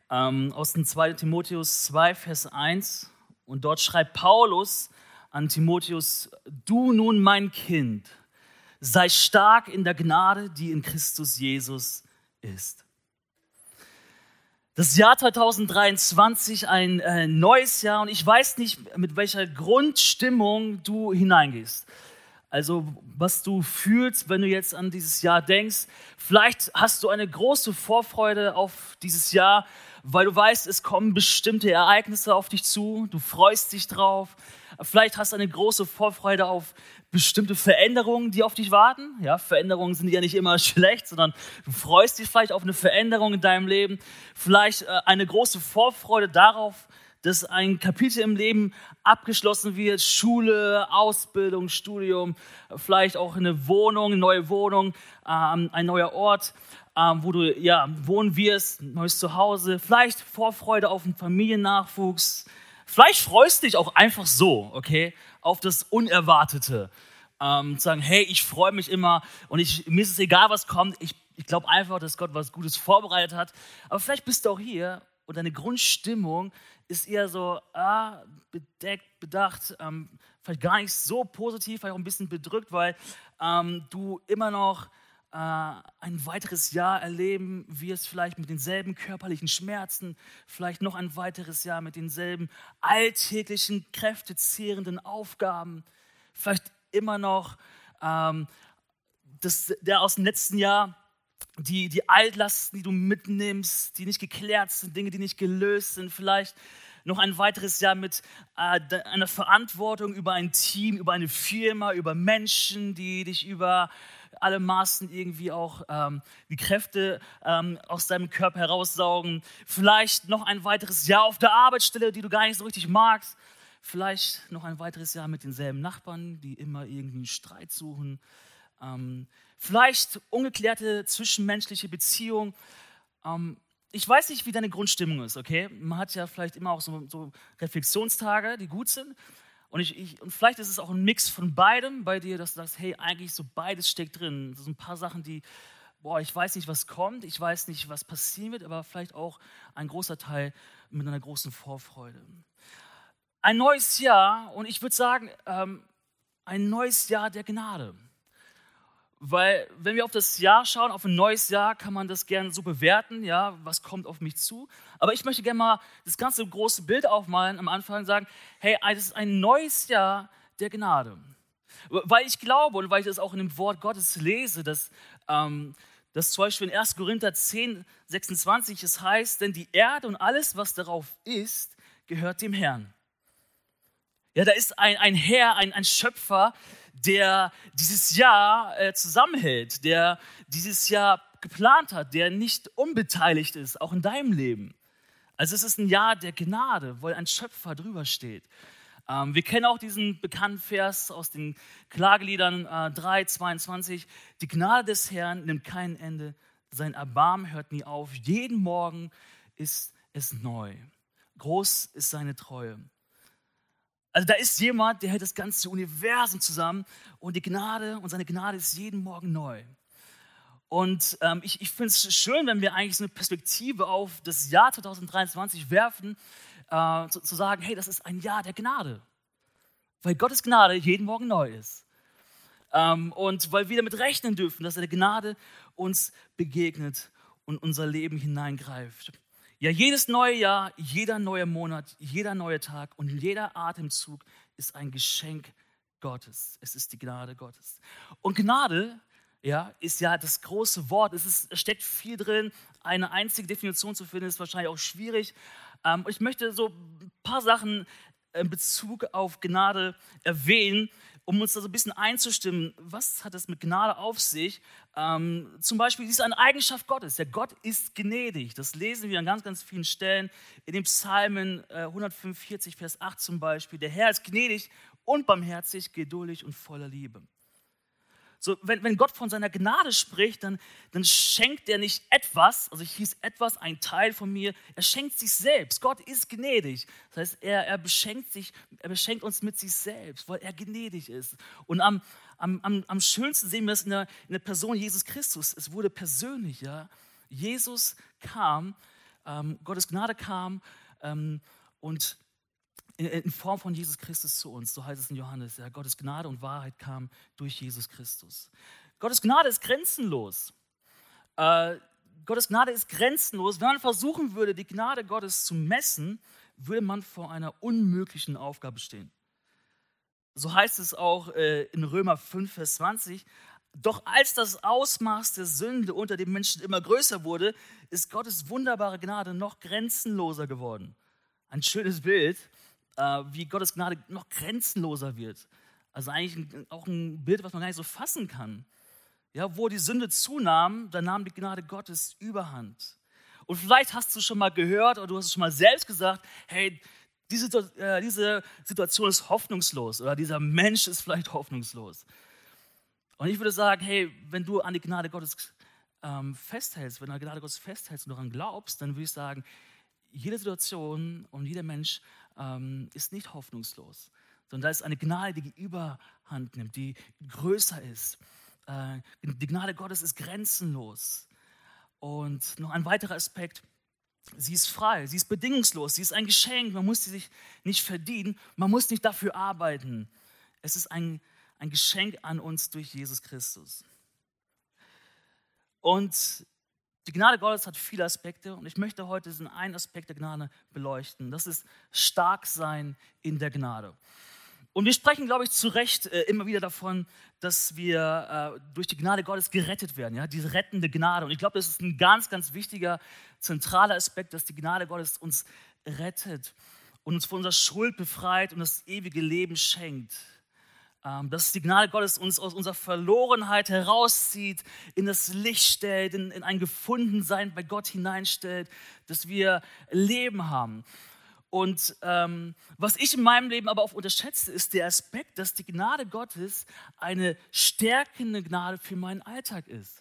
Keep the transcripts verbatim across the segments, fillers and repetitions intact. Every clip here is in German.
ähm, aus dem zweiten Timotheus zwei, Vers eins. Und dort schreibt Paulus an Timotheus: Du nun, mein Kind, sei stark in der Gnade, die in Christus Jesus ist. Das Jahr zwanzig dreiundzwanzig, ein äh, neues Jahr, und ich weiß nicht, mit welcher Grundstimmung du hineingehst. Also was du fühlst, wenn du jetzt an dieses Jahr denkst. Vielleicht hast du eine große Vorfreude auf dieses Jahr, weil du weißt, es kommen bestimmte Ereignisse auf dich zu. Du freust dich drauf. Vielleicht hast du eine große Vorfreude auf bestimmte Veränderungen, die auf dich warten. Ja, Veränderungen sind ja nicht immer schlecht, sondern du freust dich vielleicht auf eine Veränderung in deinem Leben. Vielleicht äh, eine große Vorfreude darauf, dass ein Kapitel im Leben abgeschlossen wird. Schule, Ausbildung, Studium, vielleicht auch eine Wohnung, eine neue Wohnung, ähm, ein neuer Ort, ähm, wo du ja, wohnen wirst, ein neues Zuhause. Vielleicht Vorfreude auf einen Familiennachwuchs. Vielleicht freust du dich auch einfach so, okay, auf das Unerwartete. Ähm, sagen, hey, ich freue mich immer und ich, mir ist es egal, was kommt. Ich, ich glaube einfach, dass Gott was Gutes vorbereitet hat. Aber vielleicht bist du auch hier und deine Grundstimmung ist eher so ah, bedeckt, bedacht, ähm, vielleicht gar nicht so positiv, vielleicht auch ein bisschen bedrückt, weil ähm, du immer noch äh, ein weiteres Jahr erleben wirst, vielleicht mit denselben körperlichen Schmerzen, vielleicht noch ein weiteres Jahr mit denselben alltäglichen, kräftezehrenden Aufgaben, vielleicht immer noch ähm, das, der aus dem letzten Jahr, Die, die Altlasten, die du mitnimmst, die nicht geklärt sind, Dinge, die nicht gelöst sind, vielleicht noch ein weiteres Jahr mit äh, einer Verantwortung über ein Team, über eine Firma, über Menschen, die dich über alle Maßen irgendwie auch ähm, die Kräfte ähm, aus deinem Körper heraussaugen. Vielleicht noch ein weiteres Jahr auf der Arbeitsstelle, die du gar nicht so richtig magst. Vielleicht noch ein weiteres Jahr mit denselben Nachbarn, die immer irgendwie einen Streit suchen. Ähm, vielleicht ungeklärte zwischenmenschliche Beziehungen. Ähm, ich weiß nicht, wie deine Grundstimmung ist, okay? Man hat ja vielleicht immer auch so, so Reflexionstage, die gut sind. Und, ich, ich, und vielleicht ist es auch ein Mix von beidem bei dir, dass du sagst, hey, eigentlich so beides steckt drin. So ein paar Sachen, die, boah, ich weiß nicht, was kommt, ich weiß nicht, was passieren wird, aber vielleicht auch ein großer Teil mit einer großen Vorfreude. Ein neues Jahr, und ich würde sagen, ähm, ein neues Jahr der Gnade. Weil, wenn wir auf das Jahr schauen, auf ein neues Jahr, kann man das gerne so bewerten, ja, was kommt auf mich zu. Aber ich möchte gerne mal das ganze große Bild aufmalen am Anfang und sagen, hey, das ist ein neues Jahr der Gnade. Weil ich glaube und weil ich das auch in dem Wort Gottes lese, dass, ähm, dass zum Beispiel in erster Korinther zehn, sechsundzwanzig es heißt, denn die Erde und alles, was darauf ist, gehört dem Herrn. Ja, da ist ein, ein Herr, ein, ein Schöpfer, der dieses Jahr äh, zusammenhält, der dieses Jahr geplant hat, der nicht unbeteiligt ist, auch in deinem Leben. Also es ist ein Jahr der Gnade, weil ein Schöpfer drüber steht. Ähm, wir kennen auch diesen bekannten Vers aus den Klageliedern äh, drei, zweiundzwanzig. Die Gnade des Herrn nimmt kein Ende, sein Erbarmen hört nie auf. Jeden Morgen ist es neu. Groß ist seine Treue. Also da ist jemand, der hält das ganze Universum zusammen und die Gnade und seine Gnade ist jeden Morgen neu. Und ähm, ich, ich finde es schön, wenn wir eigentlich so eine Perspektive auf das Jahr zwanzig dreiundzwanzig werfen, äh, zu, zu sagen, hey, das ist ein Jahr der Gnade. Weil Gottes Gnade jeden Morgen neu ist. Ähm, und weil wir damit rechnen dürfen, dass seine Gnade uns begegnet und unser Leben hineingreift. Ja, jedes neue Jahr, jeder neue Monat, jeder neue Tag und jeder Atemzug ist ein Geschenk Gottes. Es ist die Gnade Gottes. Und Gnade, ja, ist ja das große Wort. Es, ist, es steckt viel drin. Eine einzige Definition zu finden, ist wahrscheinlich auch schwierig. Ähm, ich möchte so ein paar Sachen in Bezug auf Gnade erwähnen, um uns da so ein bisschen einzustimmen. Was hat es mit Gnade auf sich? Ähm, zum Beispiel, sie ist eine Eigenschaft Gottes. Der Gott ist gnädig. Das lesen wir an ganz, ganz vielen Stellen. In dem Psalmen äh, hundertfünfundvierzig, Vers acht zum Beispiel. Der Herr ist gnädig und barmherzig, geduldig und voller Liebe. So, wenn, wenn Gott von seiner Gnade spricht, dann, dann schenkt er nicht etwas, also hier ist etwas, ein Teil von mir, er schenkt sich selbst. Gott ist gnädig. Das heißt, er, er, beschenkt sich, er beschenkt uns mit sich selbst, weil er gnädig ist. Und am, am, am, am schönsten sehen wir es in der, in der Person Jesus Christus. Es wurde persönlich, ja. Jesus kam ähm, Gottes Gnade kam ähm, und in, in Form von Jesus Christus zu uns. So heißt es in Johannes. Ja, Gottes Gnade und Wahrheit kam durch Jesus Christus. Gottes Gnade ist grenzenlos. Äh, Gottes Gnade ist grenzenlos. Wenn man versuchen würde, die Gnade Gottes zu messen, würde man vor einer unmöglichen Aufgabe stehen. So heißt es auch äh, in Römer fünf, Vers zwanzig. Doch als das Ausmaß der Sünde unter den Menschen immer größer wurde, ist Gottes wunderbare Gnade noch grenzenloser geworden. Ein schönes Bild, äh, wie Gottes Gnade noch grenzenloser wird. Also eigentlich ein, auch ein Bild, was man gar nicht so fassen kann. Ja, wo die Sünde zunahm, da nahm die Gnade Gottes überhand. Und vielleicht hast du schon mal gehört oder du hast es schon mal selbst gesagt, hey, diese, äh, diese Situation ist hoffnungslos oder dieser Mensch ist vielleicht hoffnungslos. Und ich würde sagen, hey, wenn du an die Gnade Gottes ähm, festhältst, wenn du an die Gnade Gottes festhältst und daran glaubst, dann würde ich sagen, jede Situation und jeder Mensch ähm, ist nicht hoffnungslos, sondern da ist eine Gnade, die Überhand nimmt, die größer ist. Äh, die Gnade Gottes ist grenzenlos. Und noch ein weiterer Aspekt, sie ist frei, sie ist bedingungslos, sie ist ein Geschenk, man muss sie sich nicht verdienen, man muss nicht dafür arbeiten. Es ist ein, ein Geschenk an uns durch Jesus Christus. Und die Gnade Gottes hat viele Aspekte und ich möchte heute diesen einen Aspekt der Gnade beleuchten. Das ist stark sein in der Gnade. Und wir sprechen, glaube ich, zu Recht äh, immer wieder davon, dass wir äh, durch die Gnade Gottes gerettet werden, ja, diese rettende Gnade. Und ich glaube, das ist ein ganz, ganz wichtiger, zentraler Aspekt, dass die Gnade Gottes uns rettet und uns von unserer Schuld befreit und das ewige Leben schenkt. Ähm, dass die Gnade Gottes uns aus unserer Verlorenheit herauszieht, in das Licht stellt, in, in ein Gefundensein bei Gott hineinstellt, dass wir Leben haben. Und ähm, was ich in meinem Leben aber auch unterschätze, ist der Aspekt, dass die Gnade Gottes eine stärkende Gnade für meinen Alltag ist.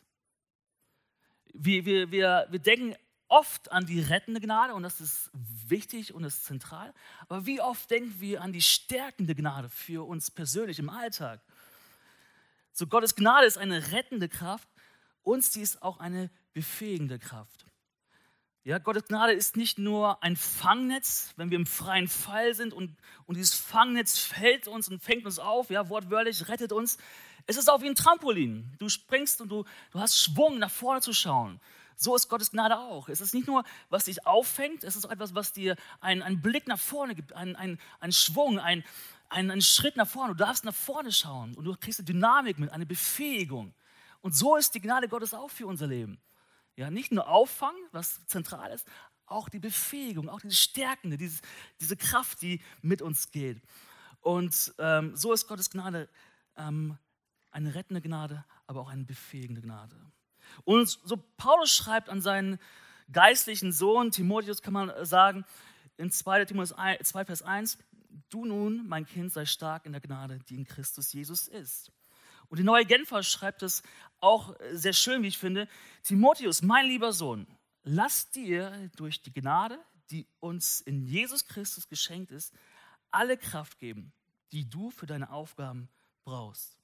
Wir, wir, wir, wir denken oft an die rettende Gnade und das ist wichtig und das ist zentral, aber wie oft denken wir an die stärkende Gnade für uns persönlich im Alltag? So, Gottes Gnade ist eine rettende Kraft und sie ist auch eine befähigende Kraft. Ja, Gottes Gnade ist nicht nur ein Fangnetz, wenn wir im freien Fall sind und, und dieses Fangnetz fällt uns und fängt uns auf, ja, wortwörtlich, rettet uns. Es ist auch wie ein Trampolin. Du springst und du, du hast Schwung, nach vorne zu schauen. So ist Gottes Gnade auch. Es ist nicht nur, was dich auffängt, es ist auch etwas, was dir einen, einen Blick nach vorne gibt, einen, einen, einen Schwung, einen, einen, einen Schritt nach vorne. Du darfst nach vorne schauen und du kriegst eine Dynamik mit, eine Befähigung. Und so ist die Gnade Gottes auch für unser Leben. Ja, nicht nur Auffangen, was zentral ist, auch die Befähigung, auch diese Stärkende, dieses, diese Kraft, die mit uns geht. Und ähm, so ist Gottes Gnade ähm, eine rettende Gnade, aber auch eine befähigende Gnade. Und so Paulus schreibt an seinen geistlichen Sohn Timotheus, kann man sagen, in zweiter Timotheus zwei, Vers eins, du nun, mein Kind, sei stark in der Gnade, die in Christus Jesus ist. Und die Neue Genfer schreibt es auch sehr schön, wie ich finde. Timotheus, mein lieber Sohn, lass dir durch die Gnade, die uns in Jesus Christus geschenkt ist, alle Kraft geben, die du für deine Aufgaben brauchst.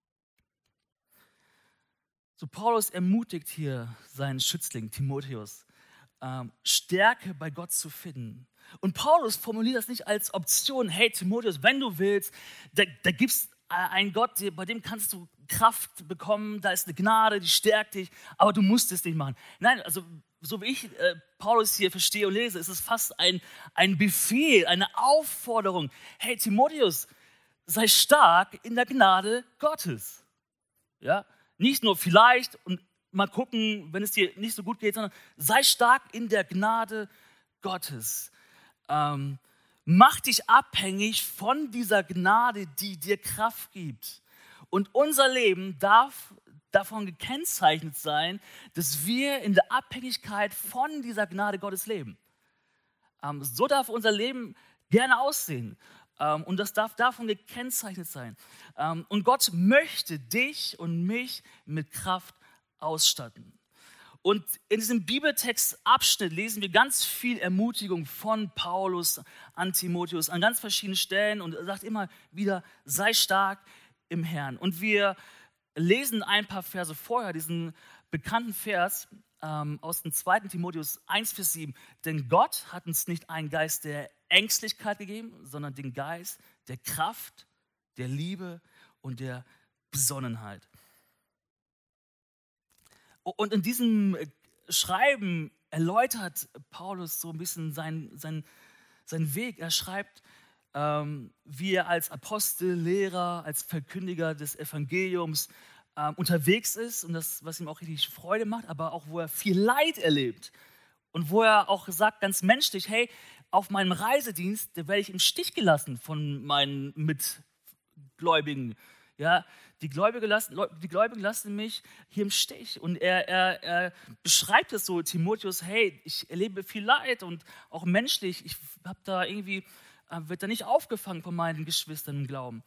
So Paulus ermutigt hier seinen Schützling Timotheus, ähm, Stärke bei Gott zu finden. Und Paulus formuliert das nicht als Option, hey Timotheus, wenn du willst, da, da gibt es einen Gott, bei dem kannst du Kraft bekommen, da ist eine Gnade, die stärkt dich, aber du musst es nicht machen. Nein, also so wie ich äh, Paulus hier verstehe und lese, ist es fast ein, ein Befehl, eine Aufforderung. Hey Timotheus, sei stark in der Gnade Gottes. Ja? Nicht nur vielleicht und mal gucken, wenn es dir nicht so gut geht, sondern sei stark in der Gnade Gottes. Ähm, Mach dich abhängig von dieser Gnade, die dir Kraft gibt. Und unser Leben darf davon gekennzeichnet sein, dass wir in der Abhängigkeit von dieser Gnade Gottes leben. Ähm, so darf unser Leben gerne aussehen. Ähm, und das darf davon gekennzeichnet sein. Ähm, und Gott möchte dich und mich mit Kraft ausstatten. Und in diesem Bibeltextabschnitt lesen wir ganz viel Ermutigung von Paulus an Timotheus an ganz verschiedenen Stellen und er sagt immer wieder, sei stark im Herrn. Und wir lesen ein paar Verse vorher, diesen bekannten Vers, ähm, aus dem zweiten Timotheus eins, Vers sieben. Denn Gott hat uns nicht einen Geist der Ängstlichkeit gegeben, sondern den Geist der Kraft, der Liebe und der Besonnenheit. Und in diesem Schreiben erläutert Paulus so ein bisschen seinen, seinen, seinen Weg. Er schreibt, ähm, wie er als Apostel, Lehrer, als Verkündiger des Evangeliums ähm, unterwegs ist und das, was ihm auch richtig Freude macht, aber auch, wo er viel Leid erlebt und wo er auch sagt, ganz menschlich, hey, auf meinem Reisedienst, da werde ich im Stich gelassen von meinen Mitgläubigen. Ja, die Gläubigen lassen, die Gläubigen lassen mich hier im Stich. Und er, er, er beschreibt es so, Timotheus, hey, ich erlebe viel Leid und auch menschlich, ich habe da irgendwie, äh, wird da nicht aufgefangen von meinen Geschwistern im Glauben.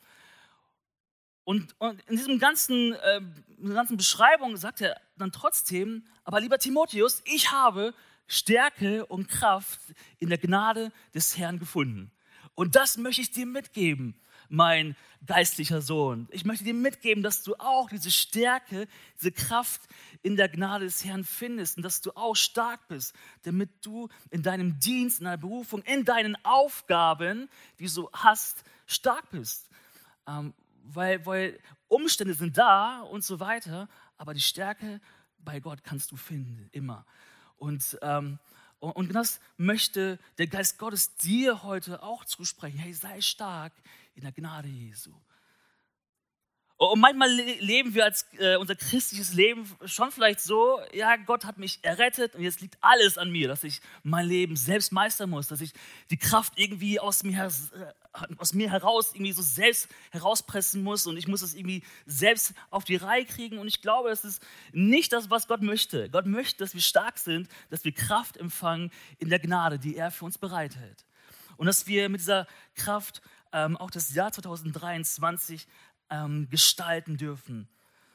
Und, und in diesem ganzen, äh, in der ganzen Beschreibung sagt er dann trotzdem, aber lieber Timotheus, ich habe Stärke und Kraft in der Gnade des Herrn gefunden. Und das möchte ich dir mitgeben, mein geistlicher Sohn. Ich möchte dir mitgeben, dass du auch diese Stärke, diese Kraft in der Gnade des Herrn findest und dass du auch stark bist, damit du in deinem Dienst, in deiner Berufung, in deinen Aufgaben, die du so hast, stark bist. Ähm, weil, weil Umstände sind da und so weiter, aber die Stärke bei Gott kannst du finden, immer. Und, ähm, und das möchte der Geist Gottes dir heute auch zusprechen. Hey, sei stark in der Gnade Jesu. Und manchmal leben wir als äh, unser christliches Leben schon vielleicht so, ja, Gott hat mich errettet und jetzt liegt alles an mir, dass ich mein Leben selbst meistern muss, dass ich die Kraft irgendwie aus mir, äh, aus mir heraus irgendwie so selbst herauspressen muss und ich muss es irgendwie selbst auf die Reihe kriegen. Und ich glaube, das ist nicht das, was Gott möchte. Gott möchte, dass wir stark sind, dass wir Kraft empfangen in der Gnade, die er für uns bereithält. Und dass wir mit dieser Kraft ähm, auch das Jahr zwanzig dreiundzwanzig Ähm, gestalten dürfen.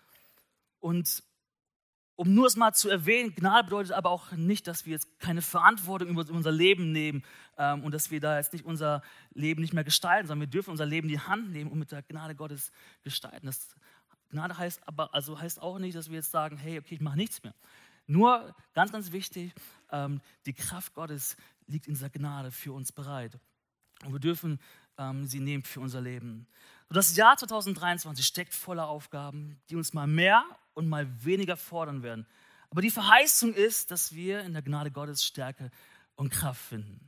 Und um nur es mal zu erwähnen, Gnade bedeutet aber auch nicht, dass wir jetzt keine Verantwortung über unser Leben nehmen ähm, und dass wir da jetzt nicht unser Leben nicht mehr gestalten, sondern wir dürfen unser Leben in die Hand nehmen und mit der Gnade Gottes gestalten. Das Gnade heißt aber also heißt auch nicht, dass wir jetzt sagen, hey, okay, ich mache nichts mehr. Nur ganz, ganz wichtig, ähm, die Kraft Gottes liegt in dieser Gnade für uns bereit. Und wir dürfen ähm, sie nehmen für unser Leben. Und das Jahr zwanzig dreiundzwanzig steckt voller Aufgaben, die uns mal mehr und mal weniger fordern werden. Aber die Verheißung ist, dass wir in der Gnade Gottes Stärke und Kraft finden.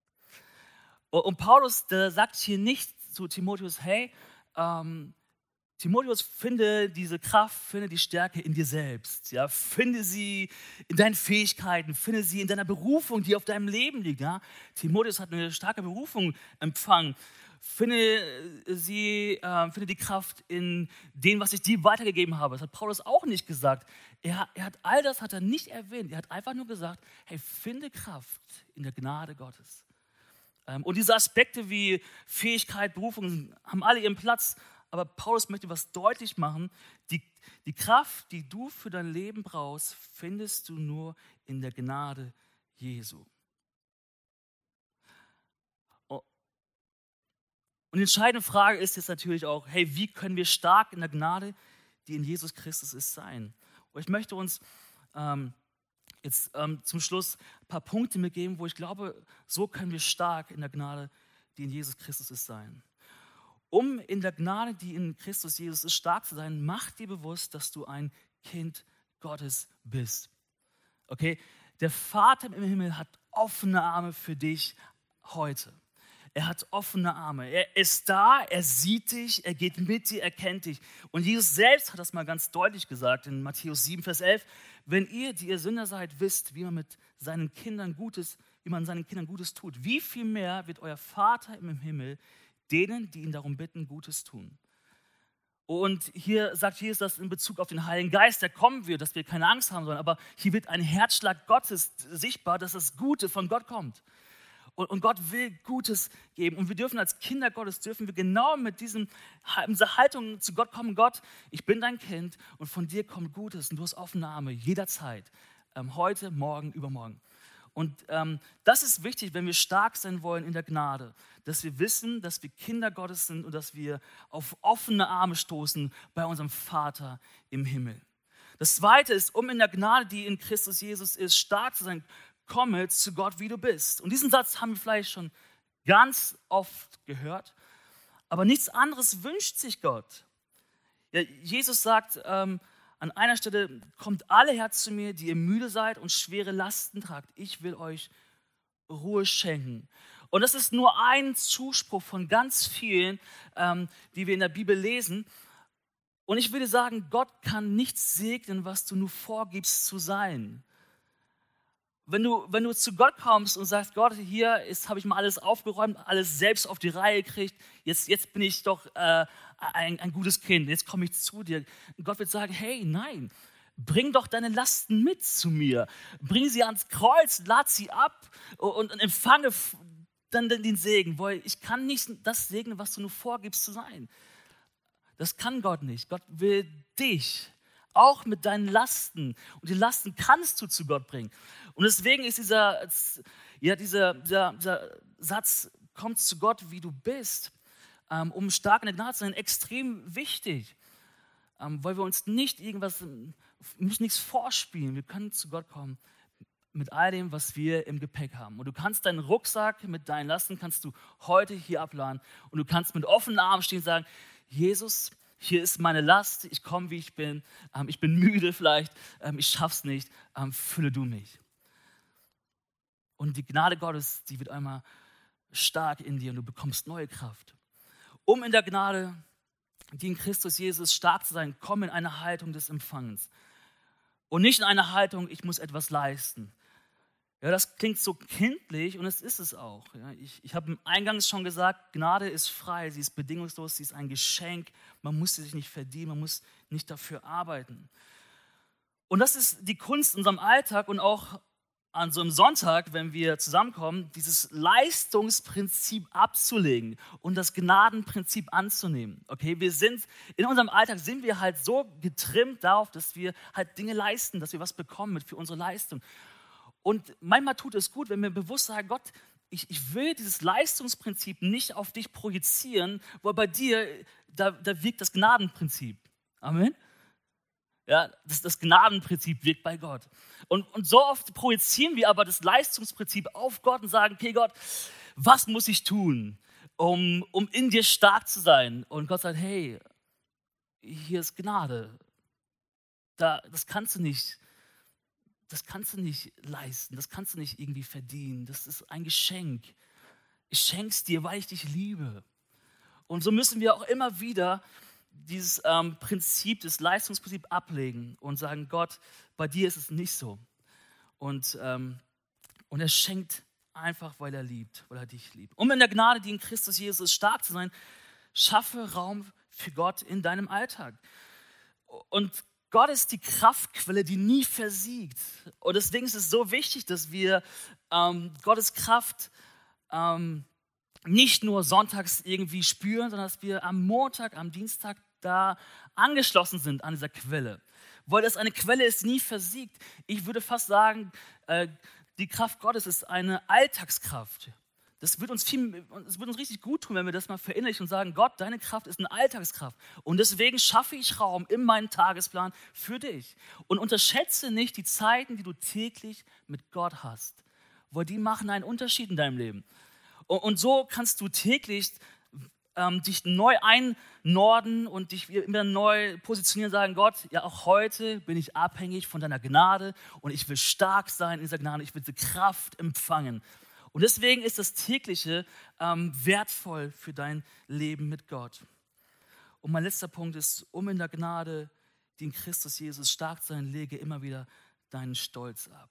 Und Paulus, der sagt hier nicht zu Timotheus, hey, ähm, Timotheus, finde diese Kraft, finde die Stärke in dir selbst. Ja? Finde sie in deinen Fähigkeiten, finde sie in deiner Berufung, die auf deinem Leben liegt. Ja? Timotheus hat eine starke Berufung empfangen. Finde, sie, äh, finde die Kraft in dem, was ich dir weitergegeben habe. Das hat Paulus auch nicht gesagt. Er, er hat all das hat er nicht erwähnt. Er hat einfach nur gesagt, hey, finde Kraft in der Gnade Gottes. Ähm, und diese Aspekte wie Fähigkeit, Berufung haben alle ihren Platz. Aber Paulus möchte was deutlich machen. Die, die Kraft, die du für dein Leben brauchst, findest du nur in der Gnade Jesu. Und die entscheidende Frage ist jetzt natürlich auch, hey, wie können wir stark in der Gnade, die in Jesus Christus ist, sein? Und ich möchte uns ähm, jetzt ähm, zum Schluss ein paar Punkte mitgeben, wo ich glaube, so können wir stark in der Gnade, die in Jesus Christus ist, sein. Um in der Gnade, die in Christus Jesus ist, stark zu sein, mach dir bewusst, dass du ein Kind Gottes bist. Okay? Der Vater im Himmel hat offene Arme für dich heute. Er hat offene Arme. Er ist da, er sieht dich, er geht mit dir, er kennt dich. Und Jesus selbst hat das mal ganz deutlich gesagt in Matthäus sieben, Vers elf. Wenn ihr, die ihr Sünder seid, wisst, wie man mit seinen Kindern Gutes, wie man seinen Kindern Gutes tut, wie viel mehr wird euer Vater im Himmel denen, die ihn darum bitten, Gutes tun. Und hier sagt Jesus das in Bezug auf den Heiligen Geist, der kommen wird, dass wir keine Angst haben sollen. Aber hier wird ein Herzschlag Gottes sichtbar, dass das Gute von Gott kommt. Und Gott will Gutes geben. Und wir dürfen als Kinder Gottes, dürfen wir genau mit diesem, dieser Haltung zu Gott kommen. Gott, ich bin dein Kind und von dir kommt Gutes. Und du hast offene Arme jederzeit. Ähm, heute, morgen, übermorgen. Und ähm, das ist wichtig, wenn wir stark sein wollen in der Gnade. Dass wir wissen, dass wir Kinder Gottes sind und dass wir auf offene Arme stoßen bei unserem Vater im Himmel. Das Zweite ist, um in der Gnade, die in Christus Jesus ist, stark zu sein, komme zu Gott, wie du bist. Und diesen Satz haben wir vielleicht schon ganz oft gehört, aber nichts anderes wünscht sich Gott. Ja, Jesus sagt ähm, an einer Stelle, kommt alle her zu mir, die ihr müde seid und schwere Lasten tragt. Ich will euch Ruhe schenken. Und das ist nur ein Zuspruch von ganz vielen, ähm, die wir in der Bibel lesen. Und ich würde sagen, Gott kann nichts segnen, was du nur vorgibst zu sein. Wenn du, wenn du zu Gott kommst und sagst, Gott, hier habe ich mal alles aufgeräumt, alles selbst auf die Reihe gekriegt, jetzt, jetzt bin ich doch äh, ein, ein gutes Kind, jetzt komme ich zu dir. Und Gott wird sagen, hey, nein, bring doch deine Lasten mit zu mir. Bring sie ans Kreuz, lad sie ab und, und empfange dann den Segen, weil ich kann nicht das segnen, was du nur vorgibst zu sein. Das kann Gott nicht. Gott will dich, auch mit deinen Lasten. Und die Lasten kannst du zu Gott bringen. Und deswegen ist dieser, ja, dieser, dieser, dieser Satz, komm zu Gott, wie du bist, ähm, um stark in der Gnade zu sein, extrem wichtig. Ähm, weil wir uns nicht irgendwas, wir müssen nichts vorspielen. Wir können zu Gott kommen mit all dem, was wir im Gepäck haben. Und du kannst deinen Rucksack mit deinen Lasten, kannst du heute hier abladen. Und du kannst mit offenen Armen stehen und sagen, Jesus, hier ist meine Last, ich komme, wie ich bin, ähm, ich bin müde vielleicht, ähm, ich schaff's nicht, ähm, fülle du mich. Und die Gnade Gottes, die wird einmal stark in dir und du bekommst neue Kraft. Um in der Gnade, die in Christus Jesus stark zu sein, komm in eine Haltung des Empfangens. Und nicht in eine Haltung, ich muss etwas leisten. Ja, das klingt so kindlich und es ist es auch. Ja, ich ich habe eingangs schon gesagt, Gnade ist frei, sie ist bedingungslos, sie ist ein Geschenk. Man muss sie sich nicht verdienen, man muss nicht dafür arbeiten. Und das ist die Kunst in unserem Alltag und auch an so einem Sonntag, wenn wir zusammenkommen, dieses Leistungsprinzip abzulegen und das Gnadenprinzip anzunehmen. Okay, wir sind, in unserem Alltag sind wir halt so getrimmt darauf, dass wir halt Dinge leisten, dass wir was bekommen für unsere Leistung. Und manchmal tut es gut, wenn wir bewusst sagen, Gott, ich, ich will dieses Leistungsprinzip nicht auf dich projizieren, weil bei dir, da, da wirkt das Gnadenprinzip. Amen? Ja, das, das Gnadenprinzip wirkt bei Gott. Und, und so oft projizieren wir aber das Leistungsprinzip auf Gott und sagen, okay Gott, was muss ich tun, um, um in dir stark zu sein? Und Gott sagt, hey, hier ist Gnade. Da, das kannst du nicht. Das kannst du nicht leisten, das kannst du nicht irgendwie verdienen. Das ist ein Geschenk. Ich schenk's dir, weil ich dich liebe. Und so müssen wir auch immer wieder dieses ähm, Prinzip, das Leistungsprinzip ablegen und sagen, Gott, bei dir ist es nicht so. Und, ähm, und er schenkt einfach, weil er liebt, weil er dich liebt. Um in der Gnade, die in Christus Jesus ist, stark zu sein, schaffe Raum für Gott in deinem Alltag. Und Gott ist die Kraftquelle, die nie versiegt. Und deswegen ist es so wichtig, dass wir ähm, Gottes Kraft ähm, nicht nur sonntags irgendwie spüren, sondern dass wir am Montag, am Dienstag da angeschlossen sind an dieser Quelle. Weil das eine Quelle ist, die nie versiegt. Ich würde fast sagen, äh, die Kraft Gottes ist eine Alltagskraft. Das wird uns viel, das wird uns richtig gut tun, wenn wir das mal verinnerlichen und sagen, Gott, deine Kraft ist eine Alltagskraft. Und deswegen schaffe ich Raum in meinen Tagesplan für dich. Und unterschätze nicht die Zeiten, die du täglich mit Gott hast. Weil die machen einen Unterschied in deinem Leben. Und, und so kannst du täglich ähm, dich neu einnorden und dich immer neu positionieren und sagen, Gott, ja auch heute bin ich abhängig von deiner Gnade und ich will stark sein in dieser Gnade, ich will diese Kraft empfangen. Und deswegen ist das Tägliche ähm, wertvoll für dein Leben mit Gott. Und mein letzter Punkt ist, um in der Gnade, die in Christus Jesus stark sein, lege immer wieder deinen Stolz ab.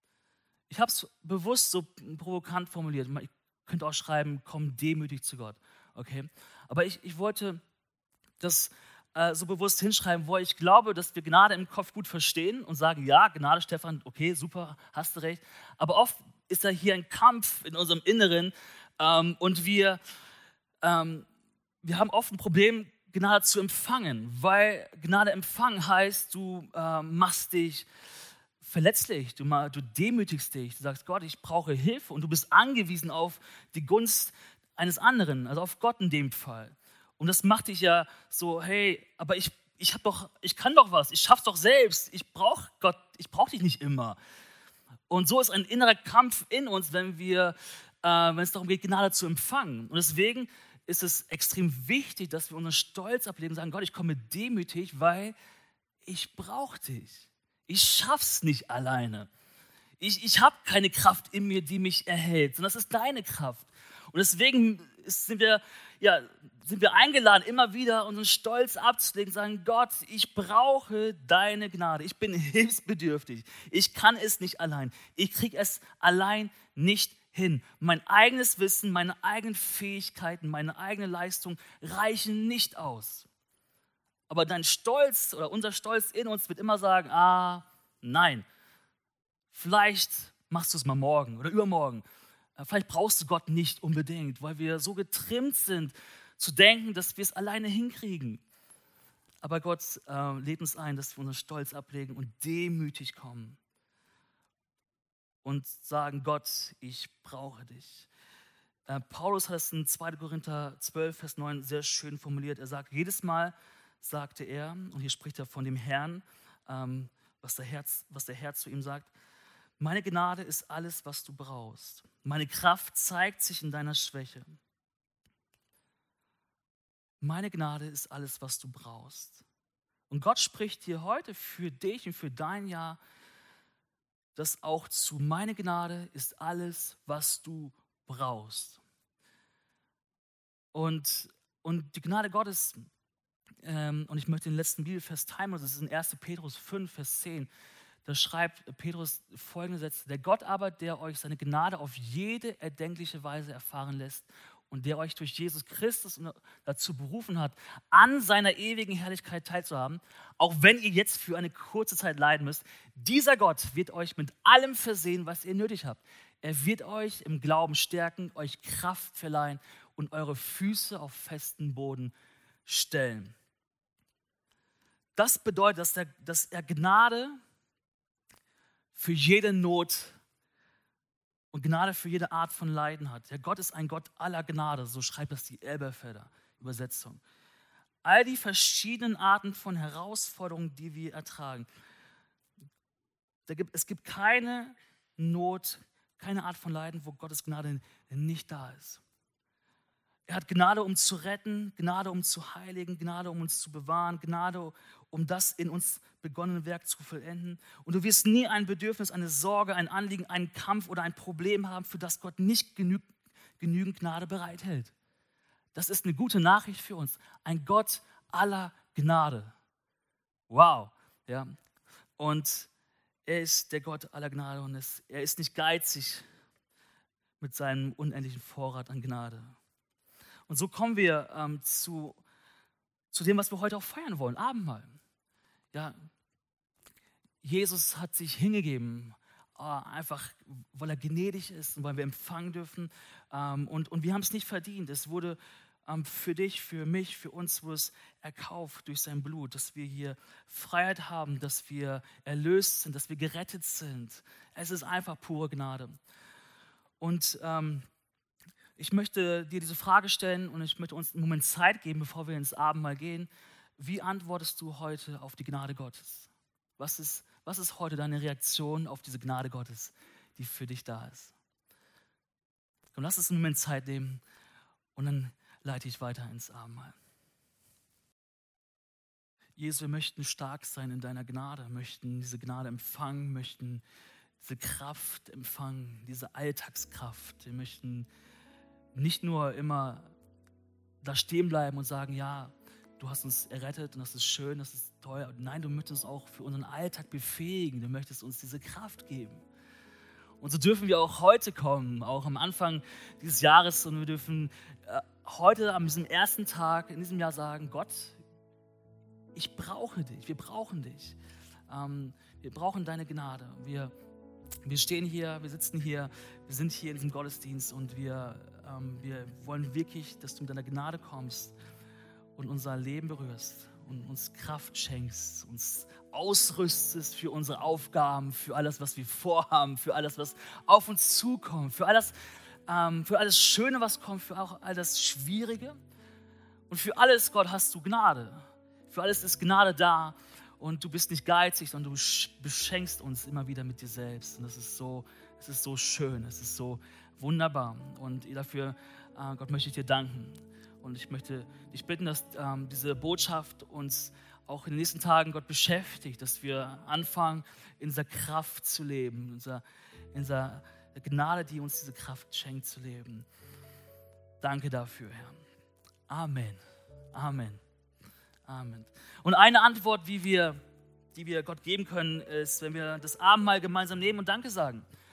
Ich habe es bewusst so provokant formuliert. Ihr könnt auch schreiben, komm demütig zu Gott. Okay? Aber ich, ich wollte das äh, so bewusst hinschreiben, wo ich glaube, dass wir Gnade im Kopf gut verstehen und sagen, ja, Gnade, Stefan, okay, super, hast du recht. Aber oft ist da hier ein Kampf in unserem Inneren ähm, und wir, ähm, wir haben oft ein Problem, Gnade zu empfangen, weil Gnade empfangen heißt, du äh, machst dich verletzlich, du, du demütigst dich, du sagst, Gott, ich brauche Hilfe und du bist angewiesen auf die Gunst eines anderen, also auf Gott in dem Fall. Und das macht dich ja so, hey, aber ich, ich habe doch, ich kann doch was, ich schaff's doch selbst, ich brauche Gott, ich brauche dich nicht immer. Und so ist ein innerer Kampf in uns, wenn wir, äh, wenn es darum geht, Gnade zu empfangen. Und deswegen ist es extrem wichtig, dass wir unseren Stolz ablegen und sagen, Gott, ich komme demütig, weil ich brauche dich. Ich schaff's nicht alleine. Ich, ich habe keine Kraft in mir, die mich erhält, sondern das ist deine Kraft. Und deswegen sind wir, ja, sind wir eingeladen, immer wieder unseren Stolz abzulegen, sagen, Gott, ich brauche deine Gnade. Ich bin hilfsbedürftig. Ich kann es nicht allein. Ich kriege es allein nicht hin. Mein eigenes Wissen, meine eigenen Fähigkeiten, meine eigene Leistung reichen nicht aus. Aber dein Stolz oder unser Stolz in uns wird immer sagen, ah, nein, vielleicht machst du es mal morgen oder übermorgen. Vielleicht brauchst du Gott nicht unbedingt, weil wir so getrimmt sind, zu denken, dass wir es alleine hinkriegen. Aber Gott äh, lädt uns ein, dass wir unseren Stolz ablegen und demütig kommen und sagen, Gott, ich brauche dich. Äh, Paulus hat es in zweiter Korinther zwölf, Vers neun sehr schön formuliert. Er sagt, jedes Mal sagte er, und hier spricht er von dem Herrn, ähm, was der Herr, was der Herr zu ihm sagt, meine Gnade ist alles, was du brauchst. Meine Kraft zeigt sich in deiner Schwäche. Meine Gnade ist alles, was du brauchst. Und Gott spricht hier heute für dich und für dein Jahr, dass auch zu meine Gnade ist alles, was du brauchst. Und, und die Gnade Gottes, ähm, und ich möchte den letzten Bibelvers teilen, das ist in erster Petrus fünf, Vers zehn, da schreibt Petrus folgende Sätze: Der Gott aber, der euch seine Gnade auf jede erdenkliche Weise erfahren lässt und der euch durch Jesus Christus dazu berufen hat, an seiner ewigen Herrlichkeit teilzuhaben, auch wenn ihr jetzt für eine kurze Zeit leiden müsst, dieser Gott wird euch mit allem versehen, was ihr nötig habt. Er wird euch im Glauben stärken, euch Kraft verleihen und eure Füße auf festen Boden stellen. Das bedeutet, dass, der, dass er Gnade für jede Not und Gnade für jede Art von Leiden hat. Der Gott ist ein Gott aller Gnade, so schreibt das die Elberfelder Übersetzung. All die verschiedenen Arten von Herausforderungen, die wir ertragen. Da gibt, es gibt keine Not, keine Art von Leiden, wo Gottes Gnade nicht da ist. Er hat Gnade, um zu retten, Gnade, um zu heiligen, Gnade, um uns zu bewahren, Gnade, um das in uns begonnene Werk zu vollenden. Und du wirst nie ein Bedürfnis, eine Sorge, ein Anliegen, einen Kampf oder ein Problem haben, für das Gott nicht genü- genügend Gnade bereithält. Das ist eine gute Nachricht für uns. Ein Gott aller Gnade. Wow. Ja. Und er ist der Gott aller Gnade und es, er ist nicht geizig mit seinem unendlichen Vorrat an Gnade. Und so kommen wir ähm, zu, zu dem, was wir heute auch feiern wollen, Abendmahl. Ja, Jesus hat sich hingegeben, äh, einfach weil er gnädig ist und weil wir empfangen dürfen. Ähm, und, und wir haben es nicht verdient. Es wurde ähm, für dich, für mich, für uns wurde es erkauft durch sein Blut, dass wir hier Freiheit haben, dass wir erlöst sind, dass wir gerettet sind. Es ist einfach pure Gnade. Und ähm, ich möchte dir diese Frage stellen und ich möchte uns einen Moment Zeit geben, bevor wir ins Abendmahl gehen. Wie antwortest du heute auf die Gnade Gottes? Was ist, was ist heute deine Reaktion auf diese Gnade Gottes, die für dich da ist? Und lass uns einen Moment Zeit nehmen und dann leite ich weiter ins Abendmahl. Jesus, wir möchten stark sein in deiner Gnade, möchten diese Gnade empfangen, möchten diese Kraft empfangen, diese Alltagskraft. Wir möchten nicht nur immer da stehen bleiben und sagen, ja, du hast uns errettet und das ist schön, das ist toll. Nein, du möchtest uns auch für unseren Alltag befähigen. Du möchtest uns diese Kraft geben. Und so dürfen wir auch heute kommen, auch am Anfang dieses Jahres. Und wir dürfen äh, heute an diesem ersten Tag in diesem Jahr sagen, Gott, ich brauche dich, wir brauchen dich. Ähm, wir brauchen deine Gnade. Wir, wir stehen hier, wir sitzen hier, wir sind hier in diesem Gottesdienst und wir, ähm, wir wollen wirklich, dass du mit deiner Gnade kommst und unser Leben berührst und uns Kraft schenkst, uns ausrüstest für unsere Aufgaben, für alles, was wir vorhaben, für alles, was auf uns zukommt, für alles, ähm, für alles Schöne, was kommt, für auch all das Schwierige. Und für alles, Gott, hast du Gnade. Für Für alles ist Gnade da und du bist nicht geizig, sondern du beschenkst uns immer wieder mit dir selbst. Und das ist so, es ist so schön, es ist so wunderbar. Und dafür, äh, Gott, möchte ich dir danken. Und ich möchte dich bitten, dass ähm, diese Botschaft uns auch in den nächsten Tagen, Gott, beschäftigt, dass wir anfangen, in dieser Kraft zu leben, in dieser, in dieser Gnade, die uns diese Kraft schenkt, zu leben. Danke dafür, Herr. Amen. Amen. Amen. Und eine Antwort, wie wir, die wir Gott geben können, ist, wenn wir das Abendmahl gemeinsam nehmen und Danke sagen.